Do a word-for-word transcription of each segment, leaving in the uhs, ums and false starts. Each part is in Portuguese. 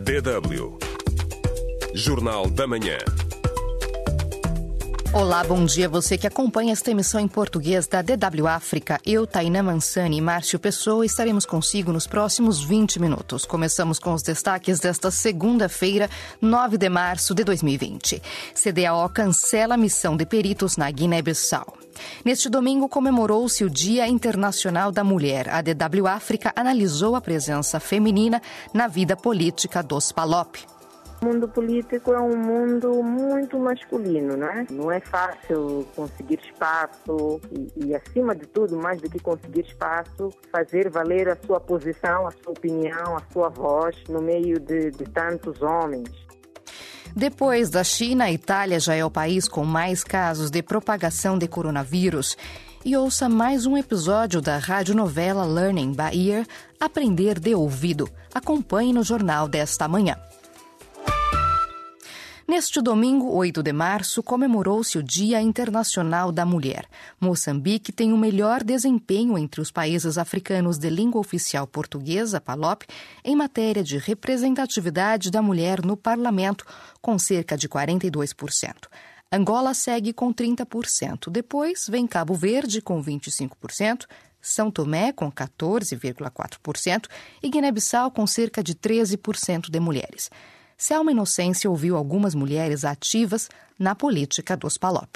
D W Jornal da Manhã. Olá, bom dia. Você que acompanha esta emissão em português da D W África. Eu, Tainá Mansani e Márcio Pessoa estaremos consigo nos próximos vinte minutos. Começamos com os destaques desta segunda-feira, nove de março de dois mil e vinte. C D A O cancela a missão de peritos na Guiné-Bissau. Neste domingo comemorou-se o Dia Internacional da Mulher. A D W África analisou a presença feminina na vida política dos Palop. O mundo político é um mundo muito masculino, não é? Não é fácil conseguir espaço e, e, acima de tudo, mais do que conseguir espaço, fazer valer a sua posição, a sua opinião, a sua voz no meio de, de tantos homens. Depois da China, a Itália já é o país com mais casos de propagação de coronavírus. E ouça mais um episódio da radionovela Learning by Ear, Aprender de Ouvido. Acompanhe no jornal desta manhã. Neste domingo, oito de março, comemorou-se o Dia Internacional da Mulher. Moçambique tem o melhor desempenho entre os países africanos de língua oficial portuguesa, Palop, em matéria de representatividade da mulher no parlamento, com cerca de quarenta e dois por cento. Angola segue com trinta por cento. Depois vem Cabo Verde com vinte e cinco por cento, São Tomé com quatorze vírgula quatro por cento e Guiné-Bissau com cerca de treze por cento de mulheres. Selma Inocência ouviu algumas mulheres ativas na política dos Palop.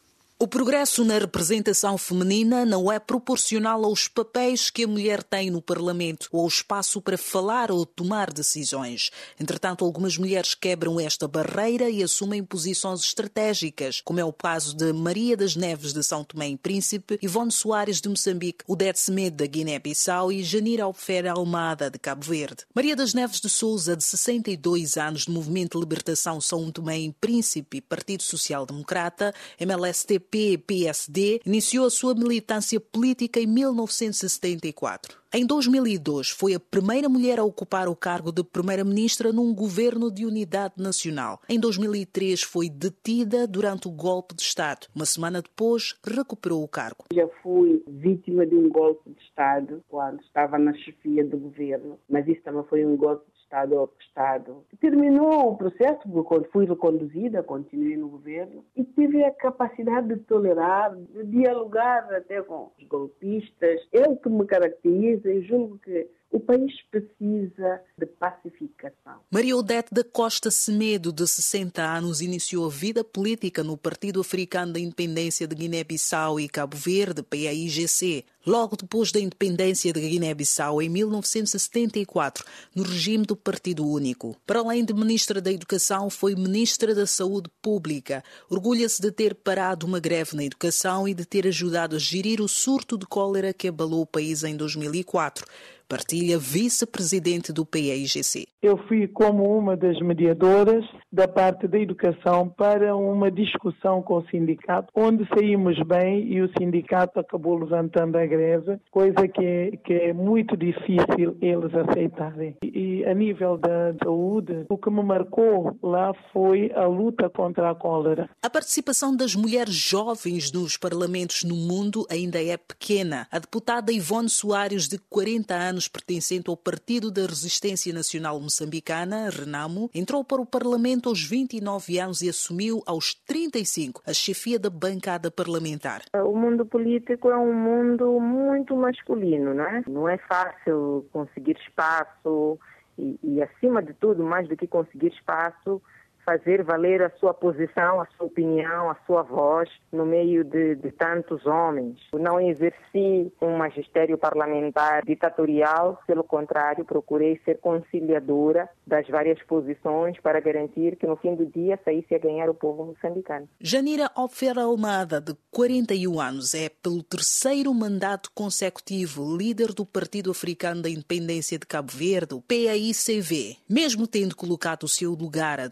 O progresso na representação feminina não é proporcional aos papéis que a mulher tem no Parlamento ou ao espaço para falar ou tomar decisões. Entretanto, algumas mulheres quebram esta barreira e assumem posições estratégicas, como é o caso de Maria das Neves de São Tomé e Príncipe, Ivone Soares de Moçambique, Odete Semedo da Guiné-Bissau e Janira Alfera Almada de Cabo Verde. Maria das Neves de Souza, de sessenta e dois anos, do Movimento de Libertação São Tomé e Príncipe, Partido Social Democrata, M L S T P e P S D, iniciou a sua militância política em mil novecentos e setenta e quatro. Em dois mil e dois, foi a primeira mulher a ocupar o cargo de primeira-ministra num governo de unidade nacional. Em dois mil e três, foi detida durante o golpe de Estado. Uma semana depois, recuperou o cargo. Já fui vítima de um golpe de Estado quando estava na chefia do governo, mas isso também foi um golpe de Estado orquestrado. Terminou o processo, porque fui reconduzida, continuei no governo e tive a capacidade de tolerar, de dialogar até com os golpistas. É o que me caracteriza. Eu julgo que o país precisa de pacificação. Maria Odete da Costa Semedo, de sessenta anos, iniciou a vida política no Partido Africano da Independência de Guiné-Bissau e Cabo Verde, P A I G C. Logo depois da independência de Guiné-Bissau, em mil novecentos e setenta e quatro, no regime do Partido Único. Para além de Ministra da Educação, foi Ministra da Saúde Pública. Orgulha-se de ter parado uma greve na educação e de ter ajudado a gerir o surto de cólera que abalou o país em dois mil e quatro. Partilha vice-presidente do P A I G C. Eu fui como uma das mediadoras da parte da educação para uma discussão com o sindicato, onde saímos bem e o sindicato acabou levantando a greve, coisa que é, que é muito difícil eles aceitarem. E, e a nível da saúde, o que me marcou lá foi a luta contra a cólera. A participação das mulheres jovens nos parlamentos no mundo ainda é pequena. A deputada Ivone Soares, de quarenta anos, pertencente ao Partido da Resistência Nacional Moçambicana, RENAMO, entrou para o Parlamento aos vinte e nove anos e assumiu aos trinta e cinco a chefia da bancada parlamentar. O mundo político é um mundo muito masculino, não é? Não é fácil conseguir espaço e, e, acima de tudo, mais do que conseguir espaço, fazer valer a sua posição, a sua opinião, a sua voz no meio de, de tantos homens. Não exerci um magistério parlamentar ditatorial, pelo contrário, procurei ser conciliadora das várias posições para garantir que no fim do dia saísse a ganhar o povo moçambicano. Janira Alfera Almada, de quarenta e um anos, é pelo terceiro mandato consecutivo líder do Partido Africano da Independência de Cabo Verde, o P A I C V. Mesmo tendo colocado o seu lugar à disposição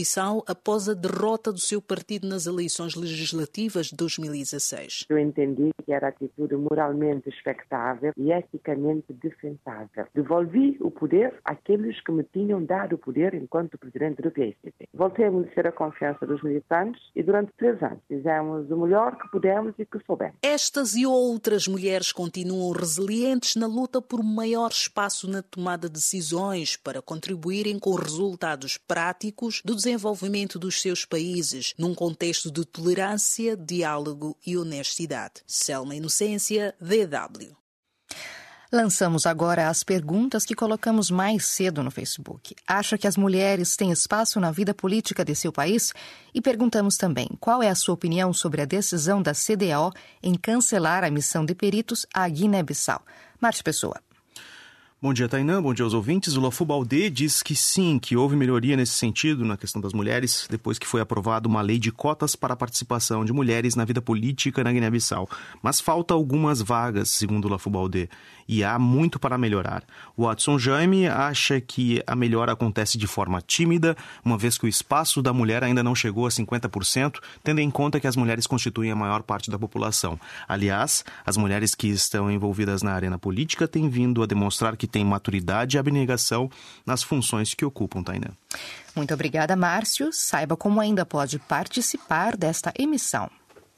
Guiné-Bissau após a derrota do seu partido nas eleições legislativas de dois mil e dezasseis. Eu entendi que era atitude moralmente expectável e eticamente defensável. Devolvi o poder àqueles que me tinham dado o poder enquanto presidente do P A I C C. Voltei a merecer a confiança dos militantes e durante três anos fizemos o melhor que pudemos e que soubemos. Estas e outras mulheres continuam resilientes na luta por maior espaço na tomada de decisões para contribuírem com resultados práticos do desenvolvimento dos seus países, num contexto de tolerância, diálogo e honestidade. Selma Inocência, D W. Lançamos agora as perguntas que colocamos mais cedo no Facebook. Acha que as mulheres têm espaço na vida política de seu país? E perguntamos também qual é a sua opinião sobre a decisão da C D A O em cancelar a missão de peritos à Guiné-Bissau. Márcio Pessoa. Bom dia, Tainã. Bom dia aos ouvintes. O Lafubaldê diz que sim, que houve melhoria nesse sentido na questão das mulheres, depois que foi aprovada uma lei de cotas para a participação de mulheres na vida política na Guiné-Bissau. Mas falta algumas vagas, segundo o Lafubaldê, e há muito para melhorar. O Watson Jaime acha que a melhora acontece de forma tímida, uma vez que o espaço da mulher ainda não chegou a cinquenta por cento, tendo em conta que as mulheres constituem a maior parte da população. Aliás, as mulheres que estão envolvidas na arena política têm vindo a demonstrar que têm maturidade e abnegação nas funções que ocupam, Tainã. Muito obrigada, Márcio. Saiba como ainda pode participar desta emissão.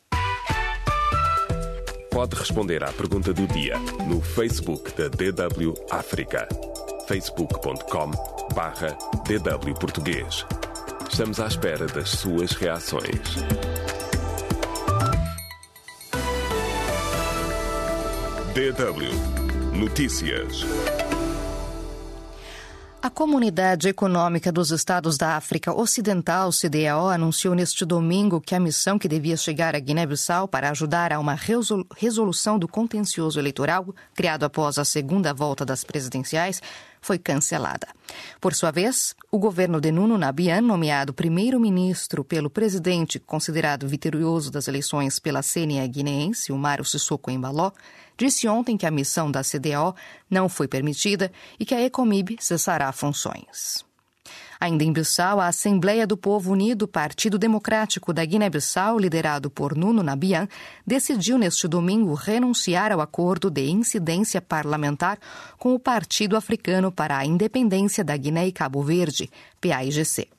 Pode responder à pergunta do dia no Facebook da D W África. facebook ponto com barra D W Português. Estamos à espera das suas reações. D W Notícias. A Comunidade Econômica dos Estados da África Ocidental, C D A O, anunciou neste domingo que a missão que devia chegar a Guiné-Bissau para ajudar a uma resolução do contencioso eleitoral, criado após a segunda volta das presidenciais, foi cancelada. Por sua vez, o governo de Nuno Nabian, nomeado primeiro-ministro pelo presidente considerado vitorioso das eleições pela C N E guineense, Umaro Sissoko Embaló, disse ontem que a missão da C D A O não foi permitida e que a Ecomib cessará funções. Ainda em Bissau, a Assembleia do Povo Unido, Partido Democrático da Guiné-Bissau, liderado por Nuno Nabian, decidiu neste domingo renunciar ao acordo de incidência parlamentar com o Partido Africano para a Independência da Guiné e Cabo Verde, P A I G C.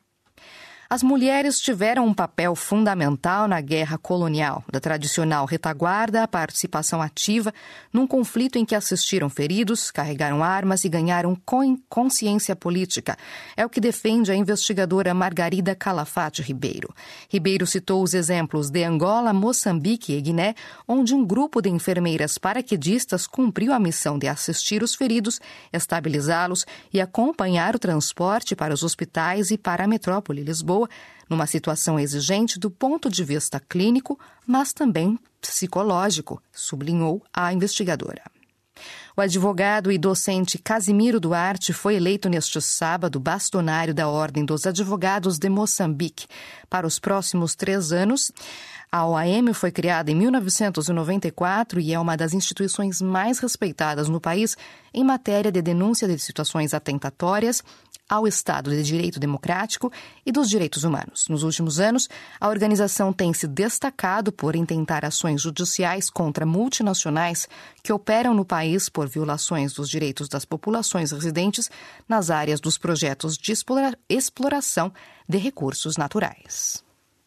As mulheres tiveram um papel fundamental na guerra colonial, da tradicional retaguarda à participação ativa num conflito em que assistiram feridos, carregaram armas e ganharam consciência política. É o que defende a investigadora Margarida Calafate Ribeiro. Ribeiro citou os exemplos de Angola, Moçambique e Guiné, onde um grupo de enfermeiras paraquedistas cumpriu a missão de assistir os feridos, estabilizá-los e acompanhar o transporte para os hospitais e para a metrópole Lisboa, numa situação exigente do ponto de vista clínico, mas também psicológico, sublinhou a investigadora. O advogado e docente Casimiro Duarte foi eleito neste sábado bastonário da Ordem dos Advogados de Moçambique. Para os próximos três anos, a O A M foi criada em mil novecentos e noventa e quatro e é uma das instituições mais respeitadas no país em matéria de denúncia de situações atentatórias ao Estado de Direito Democrático e dos direitos humanos. Nos últimos anos, a organização tem se destacado por intentar ações judiciais contra multinacionais que operam no país por violações dos direitos das populações residentes nas áreas dos projetos de explora- exploração de recursos naturais.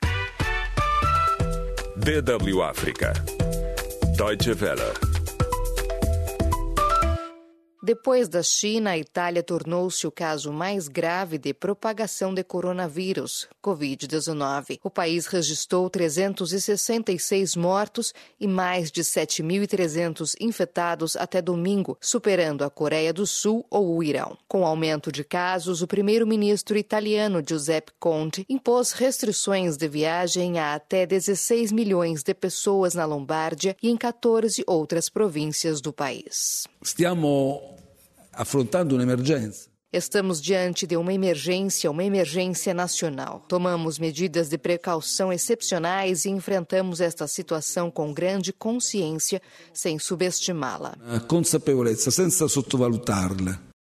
D W África. Deutsche Welle. Depois da China, a Itália tornou-se o caso mais grave de propagação de coronavírus, covid dezenove. O país registrou trezentos e sessenta e seis mortos e mais de sete mil e trezentos infectados até domingo, superando a Coreia do Sul ou o Irão. Com o aumento de casos, o primeiro-ministro italiano Giuseppe Conte impôs restrições de viagem a até dezesseis milhões de pessoas na Lombardia e em quatorze outras províncias do país. Stiamo affrontando un'emergenza. Estamos diante de uma emergência, uma emergência nacional. Tomamos medidas de precaução excepcionais e enfrentamos esta situação com grande consciência, sem subestimá-la. A consapevolezza, senza sottovalutarla.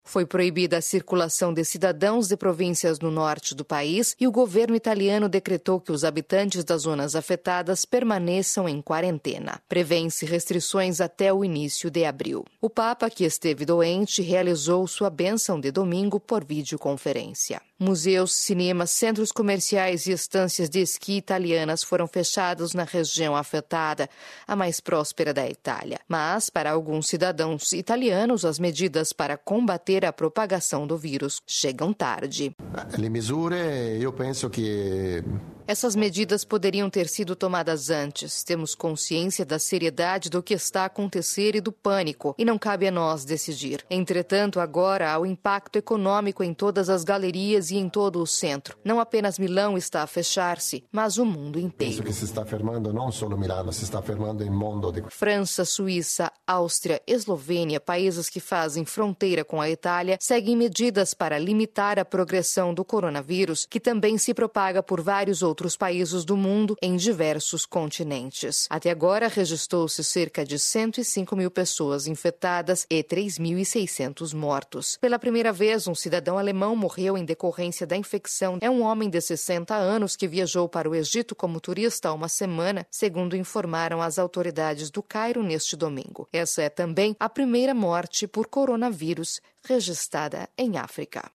Foi proibida a circulação de cidadãos de províncias no norte do país e o governo italiano decretou que os habitantes das zonas afetadas permaneçam em quarentena. Prevêem-se restrições até o início de abril. O Papa, que esteve doente, realizou sua bênção de domingo por videoconferência. Museus, cinemas, centros comerciais e estâncias de esqui italianas foram fechados na região afetada, a mais próspera da Itália. Mas, para alguns cidadãos italianos, as medidas para combater a propagação do vírus chegam tarde. Le misure, eu penso que... Essas medidas poderiam ter sido tomadas antes. Temos consciência da seriedade do que está a acontecer e do pânico, e não cabe a nós decidir. Entretanto, agora há o impacto econômico em todas as galerias e em todo o centro. Não apenas Milão está a fechar-se, mas o mundo inteiro. Penso que se está fermando não só Milano, se está fermando em mundo. De... França, Suíça, Áustria, Eslovênia, países que fazem fronteira com a Itália, seguem medidas para limitar a progressão do coronavírus, que também se propaga por vários outros outros países do mundo em diversos continentes. Até agora, registrou-se cerca de cento e cinco mil pessoas infectadas e três mil e seiscentos mortos. Pela primeira vez, um cidadão alemão morreu em decorrência da infecção. É um homem de sessenta anos que viajou para o Egito como turista há uma semana, segundo informaram as autoridades do Cairo neste domingo. Essa é também a primeira morte por coronavírus registrada em África.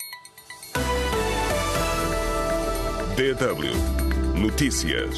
D W Notícias.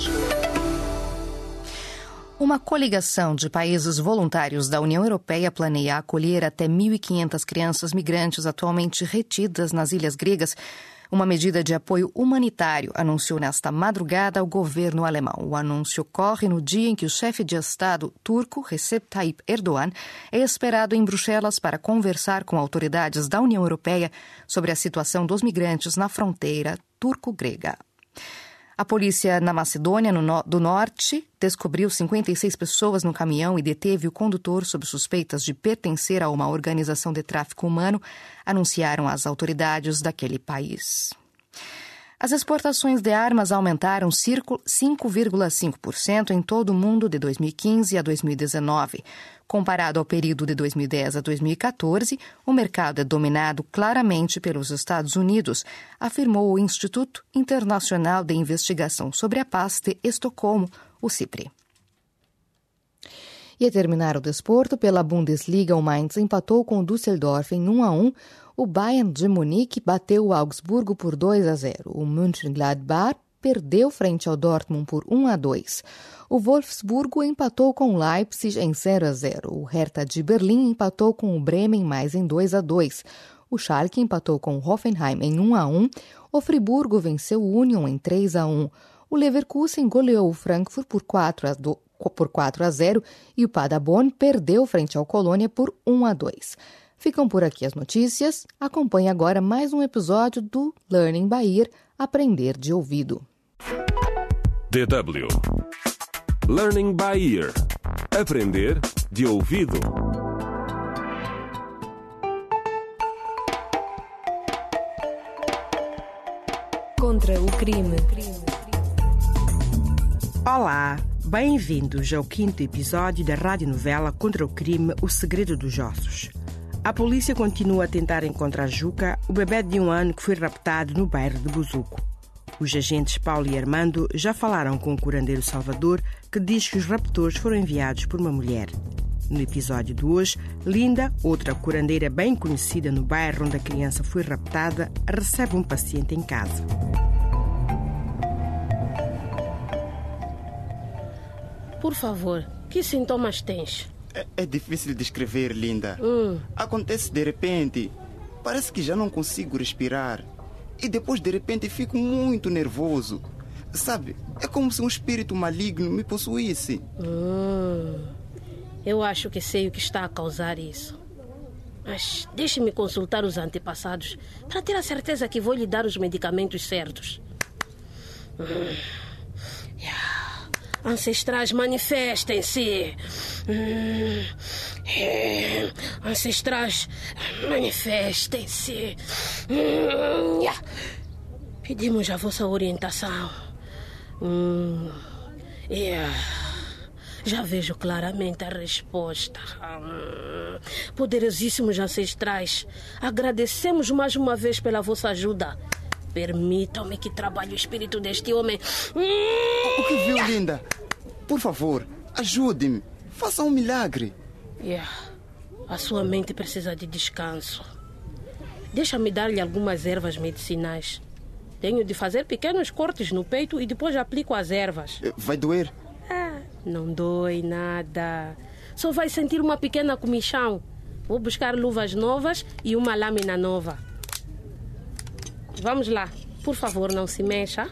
Uma coligação de países voluntários da União Europeia planeia acolher até mil e quinhentas crianças migrantes atualmente retidas nas ilhas gregas. Uma medida de apoio humanitário, anunciou nesta madrugada o governo alemão. O anúncio ocorre no dia em que o chefe de Estado turco, Recep Tayyip Erdogan, é esperado em Bruxelas para conversar com autoridades da União Europeia sobre a situação dos migrantes na fronteira turco-grega. A polícia na Macedônia no no- do Norte descobriu cinquenta e seis pessoas no caminhão e deteve o condutor sob suspeitas de pertencer a uma organização de tráfico humano, anunciaram as autoridades daquele país. As exportações de armas aumentaram cinco vírgula cinco por cento em todo o mundo de dois mil e quinze a dois mil e dezenove. Comparado ao período de dois mil e dez a dois mil e catorze, o mercado é dominado claramente pelos Estados Unidos, afirmou o Instituto Internacional de Investigação sobre a Paz de Estocolmo, o CIPRI. E a terminar o desporto, pela Bundesliga, o Mainz empatou com o Düsseldorf em um a um. O Bayern de Munique bateu o Augsburgo por dois a zero. O Mönchengladbach perdeu frente ao Dortmund por um a dois. O Wolfsburgo empatou com o Leipzig em zero a zero. O Hertha de Berlim empatou com o Bremen mais em dois a dois. O Schalke empatou com o Hoffenheim em um a um. O Friburgo venceu o Union em três a um. O Leverkusen goleou o Frankfurt por quatro a zero e o Paderborn perdeu frente ao Colônia por um a dois. Ficam por aqui as notícias. Acompanhe agora mais um episódio do Learning by Ear, Aprender de Ouvido. D W Learning by Ear. Aprender de ouvido. Contra o crime. Olá, bem-vindos ao quinto episódio da radionovela Contra o crime, O Segredo dos Ossos. A polícia continua a tentar encontrar Juca, o bebê de um ano que foi raptado no bairro de Buzuco. Os agentes Paulo e Armando já falaram com o curandeiro Salvador, que diz que os raptores foram enviados por uma mulher. No episódio de hoje, Linda, outra curandeira bem conhecida no bairro onde a criança foi raptada, recebe um paciente em casa. Por favor, que sintomas tens? É, é difícil descrever, Linda. Hum. Acontece de repente. Parece que já não consigo respirar. E depois, de repente, fico muito nervoso. Sabe, é como se um espírito maligno me possuísse. Hum. Eu acho que sei o que está a causar isso. Mas deixe-me consultar os antepassados para ter a certeza que vou lhe dar os medicamentos certos. Hum. Yeah. Ancestrais, manifestem-se. Hum, é, ancestrais, manifestem-se. Hum, yeah. Pedimos a vossa orientação. Hum, yeah. Já vejo claramente a resposta. Hum, poderosíssimos ancestrais, agradecemos mais uma vez pela vossa ajuda. Permitam-me que trabalhe o espírito deste homem. O que viu, linda? Por favor, ajude-me. Faça um milagre. Yeah. A sua mente precisa de descanso. Deixa-me dar-lhe algumas ervas medicinais. Tenho de fazer pequenos cortes no peito e depois aplico as ervas. Vai doer? Ah, não dói nada. Só vai sentir uma pequena comichão. Vou buscar luvas novas e uma lâmina nova. Vamos lá. Por favor, não se mexa.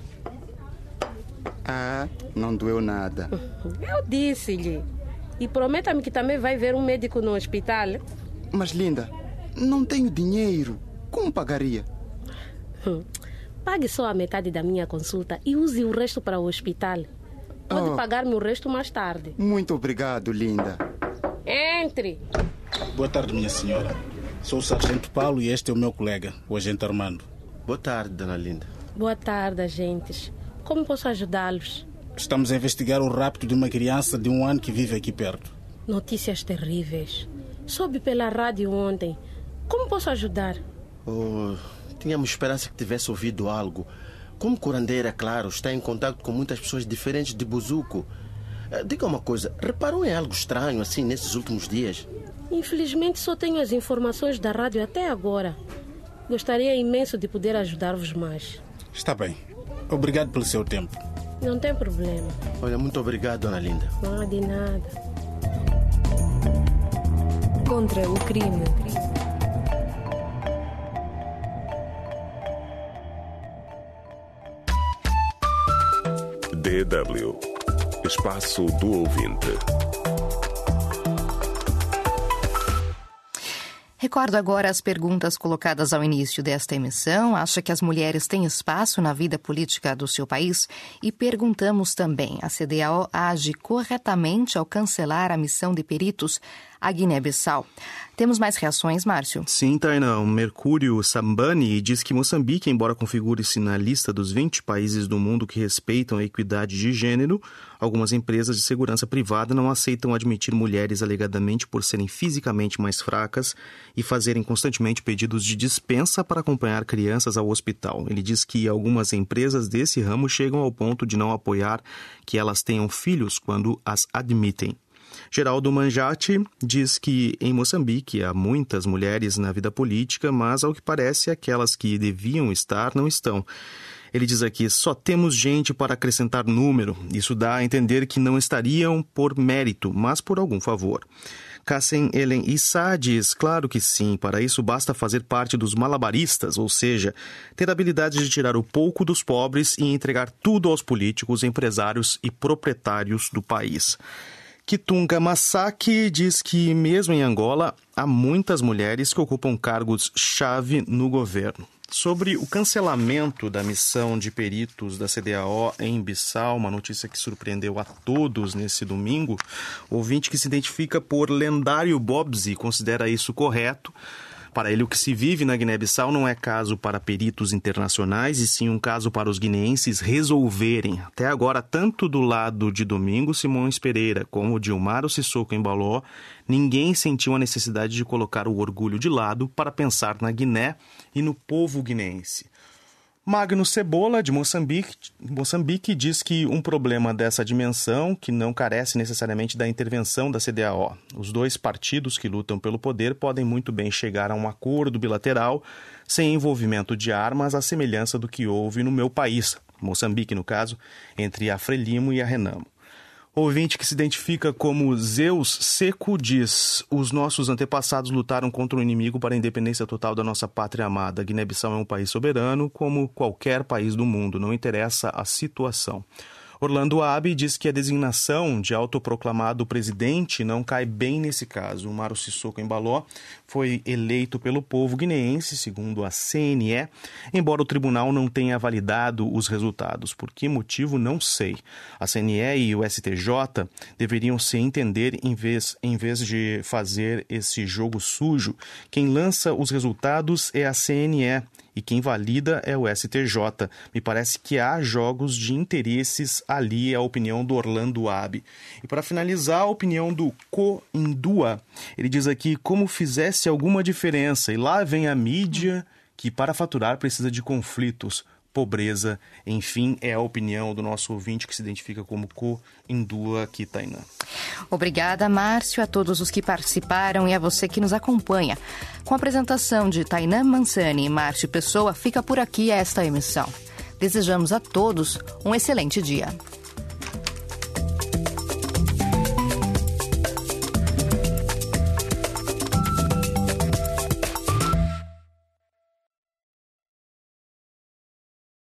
Ah, não doeu nada. Eu disse-lhe. E prometa-me que também vai ver um médico no hospital. Mas, linda, não tenho dinheiro. Como pagaria? Pague só a metade da minha consulta e use o resto para o hospital. Pode oh. pagar-me o resto mais tarde. Muito obrigado, linda. Entre. Boa tarde, minha senhora. Sou o sargento Paulo e este é o meu colega, o agente Armando. Boa tarde, dona Linda. Boa tarde, agentes. Como posso ajudá-los? Estamos a investigar o rapto de uma criança de um ano que vive aqui perto. Notícias terríveis. Soube pela rádio ontem. Como posso ajudar? Oh, tínhamos esperança que tivesse ouvido algo. Como curandeira, claro, está em contato com muitas pessoas diferentes de Buzuco. Diga uma coisa, reparou em algo estranho assim nesses últimos dias? Infelizmente só tenho as informações da rádio até agora. Gostaria imenso de poder ajudar-vos mais. Está bem. Obrigado pelo seu tempo. Não tem problema. Olha, muito obrigado, dona Linda. Não, de nada. Contra o crime. D W. Espaço do Ouvinte. Recordo agora as perguntas colocadas ao início desta emissão. Acha que as mulheres têm espaço na vida política do seu país? E perguntamos também, a C D A O age corretamente ao cancelar a missão de peritos à Guiné-Bissau? Temos mais reações, Márcio? Sim, Tainá. O Mercúrio Sambani diz que Moçambique, embora configure-se na lista dos vinte países do mundo que respeitam a equidade de gênero, algumas empresas de segurança privada não aceitam admitir mulheres alegadamente por serem fisicamente mais fracas e fazerem constantemente pedidos de dispensa para acompanhar crianças ao hospital. Ele diz que algumas empresas desse ramo chegam ao ponto de não apoiar que elas tenham filhos quando as admitem. Geraldo Manjati diz que em Moçambique há muitas mulheres na vida política, mas ao que parece aquelas que deviam estar não estão. Ele diz aqui, só temos gente para acrescentar número. Isso dá a entender que não estariam por mérito, mas por algum favor. Kassen Ellen Issa diz, claro que sim, para isso basta fazer parte dos malabaristas, ou seja, ter habilidade de tirar o pouco dos pobres e entregar tudo aos políticos, empresários e proprietários do país. Kitunga Masaki diz que, mesmo em Angola, há muitas mulheres que ocupam cargos-chave no governo. Sobre o cancelamento da missão de peritos da C D A O em Bissau, uma notícia que surpreendeu a todos nesse domingo, o ouvinte que se identifica por Lendário Bobzi considera isso correto. Para ele, o que se vive na Guiné-Bissau não é caso para peritos internacionais, e sim um caso para os guineenses resolverem. Até agora, tanto do lado de Domingos Simões Pereira como de Umaro Sissoko Embaló, ninguém sentiu a necessidade de colocar o orgulho de lado para pensar na Guiné e no povo guineense. Magno Cebola, de Moçambique, Moçambique, diz que um problema dessa dimensão, que não carece necessariamente da intervenção da C D A O. Os dois partidos que lutam pelo poder podem muito bem chegar a um acordo bilateral sem envolvimento de armas, à semelhança do que houve no meu país, Moçambique no caso, entre a Frelimo e a Renamo. O ouvinte que se identifica como Zeus Seco diz: os nossos antepassados lutaram contra o inimigo para a independência total da nossa pátria amada. Guiné-Bissau é um país soberano, como qualquer país do mundo, não interessa a situação. Orlando Abe diz que a designação de autoproclamado presidente não cai bem nesse caso. O Umaro Sissoko Embaló foi eleito pelo povo guineense, segundo a C N E, embora o tribunal não tenha validado os resultados. Por que motivo, não sei. A C N E e o S T J deveriam se entender em vez, em vez de fazer esse jogo sujo. Quem lança os resultados é a C N E e quem valida é o S T J. Me parece que há jogos de interesses ali, é a opinião do Orlando Abi. E para finalizar, a opinião do Co Indua. Ele diz aqui como fizesse alguma diferença, e lá vem a mídia que para faturar precisa de conflitos, pobreza, enfim, é a opinião do nosso ouvinte que se identifica como Co Indua aqui, Tainá. Obrigada, Márcio, a todos os que participaram e a você que nos acompanha. Com a apresentação de Tainá Mansani e Márcio Pessoa, fica por aqui esta emissão. Desejamos a todos um excelente dia.